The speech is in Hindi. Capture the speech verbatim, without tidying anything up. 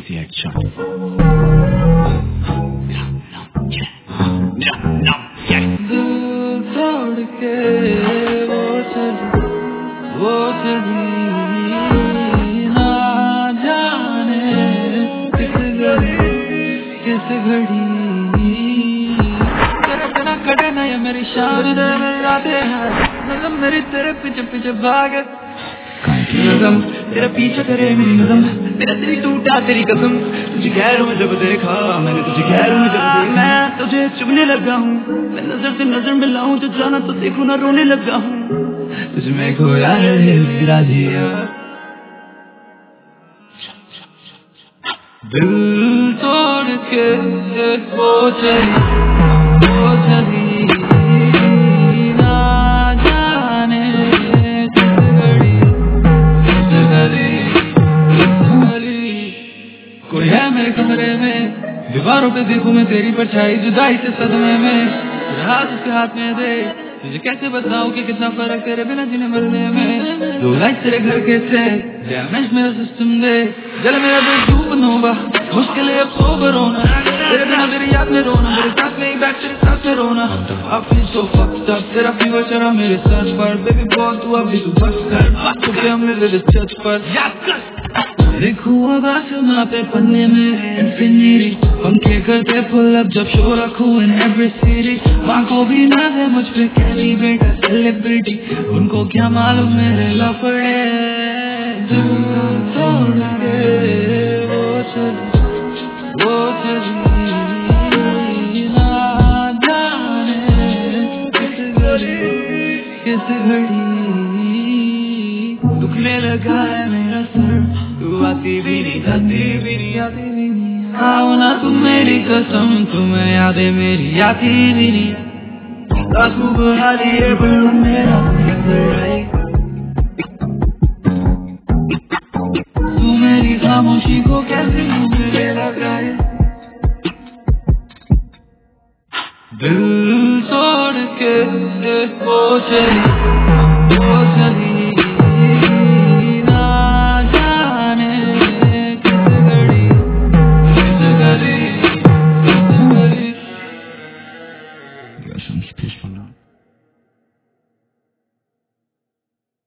Easy headshot. दिल तोड़ के वो चली वो चली ना जाने किस घड़ी किस घड़ी तेरे बिना कटे ना ये मेरी शाम मेरी रातें हैं नज़म मेरी तेरे पीछे पीछे भागे नज़म तेरा पीछे करे मेरी नज़म तेरा तेरी टूटा तेरी कसम तुझे गैरों में जब देखा मैंने तुझे गैरों में जब देखा मैं तुझे चुभने लगा हूँ मैं नजर से नजर मिलाऊं तो जाना तो देखो ना रोने लगा हूँ तुझ में खोया है मेरा जिया दिल तोड़ के वो चली वो चली कोई है मेरे कमरे में दीवारों पे देखूं मैं तेरी परछाई जुदाई से सदमे में हाथ उसके हाथ में दे तुझे कैसे बताऊं कि कितना फर्क तेरे बिना जीने मरने में दो लाइट तेरे घर के थे डैमेज मेरा सिस्टम दे जल मेरा दिल धूप नोवा मुश्किल है अब सोबर होना तेरे बिना मेरी याद में रोना मेरे साथ में बैठ तेरे साथ में रोना I feel so fucked up तेरा फीवर चढ़ा मेरे सर पर बेबी बॉल तू अभी तू बस कर बातों पे हम मेरे चर्च पर देखूं अब आसमां पे पन्ने में इंफिनिटी पंखे करते पुल अप जब शो रखूं इन एवरी सिटी माँ को भी ना दे मुझ पे कैली बेटा सेलिब्रिटी उनको क्या मालूम मेरे लफड़े दिल तोड़ के वो चली वो चली ना जाने किस घड़ी किस घड़ी दुखने लगा है मेरा सर तू आती भी नहीं जाती भी नहीं आती भी नहीं आओ ना तुम मेरी कसम तुम्हें यादें मेरी आती भी नहीं आंसू बहा लिए बड़ा मेरा नजर आई तू मेरी खामोशी को कैसे मुझे लगाए दिल तोड़ के वो चली